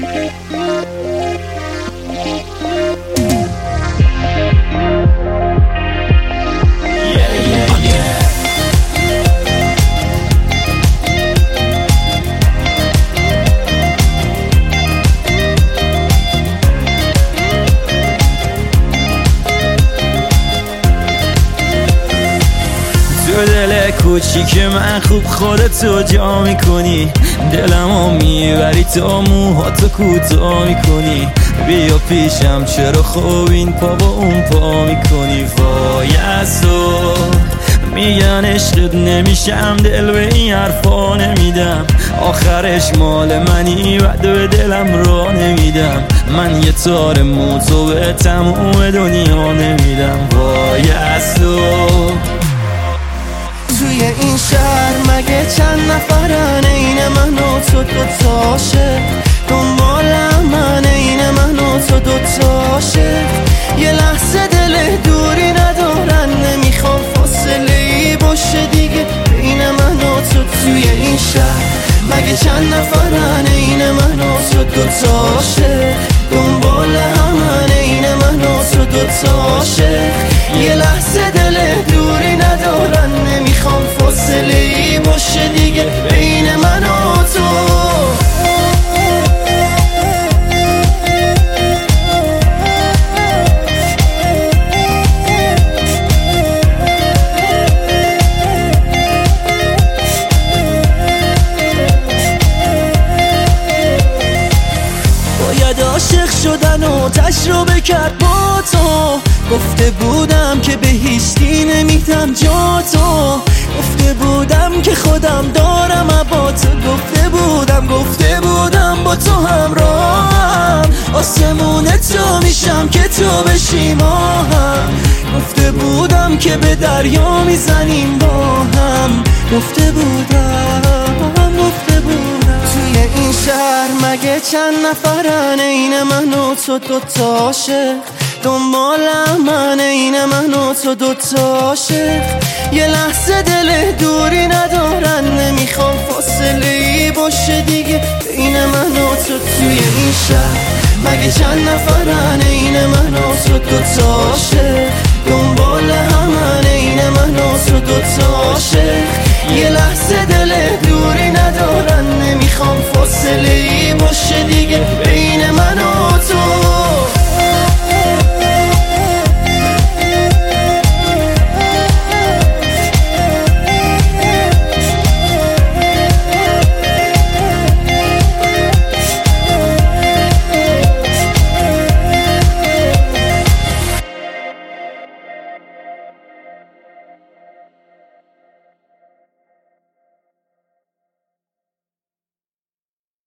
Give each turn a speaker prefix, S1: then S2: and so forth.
S1: تو دل کوچیک من خوب خودتو جا میکنی، دلمو میبری تو موهاتو کوتاه میکنی. بیا پیشم چرا خوب این پا با اون پا میکنی. وای از تو میگن عشقت نمیشم، دل به این حرفا نمیدم. آخرش مال منی و به دلم را نمیدم. من یه تار موتو به تموم دنیا نمیدم. وای از تو
S2: توی این شهر مگه چند نفرن این من و تو دوتاشه، دنبال من این من و تو دوتاشه. یه لحظه دل دوری ندارن، نمیخوام فاصله ای باشه دیگه بین من و تو. توی این شهر مگه چند نفرن این من و تو دوتاشه، دنبال من این من و تو دوتاشه. یه لحظه دل دوری ندارن، نمیخوام فاصله ای باشه دیگه بین من و تو. باید عاشق شدن و تجربه کرد با تو. گفته بودم که به هیچکی نمیدم جا تو. گفته بودم که خودم دارم با تو. گفته بودم با تو همراهم، آسمون تو میشم که تو بشی ماهم. گفته بودم که به دریا میزنیم با هم. گفته بودم توی این شهر مگه چند نفرن این من و تو دوتاشه، دنبال من این من و تو دوتاشه. یه لحظه دل دوری ندارن، نمیخوام فاصله ای باشه دیگه بین من و تو. توی این شهر مگه چند نفرن این من و تو دوتاشه، دنبال من این من و تو دوتاشه. یه لحظه دل دوری ندارن، نمیخوام فاصله ای باشه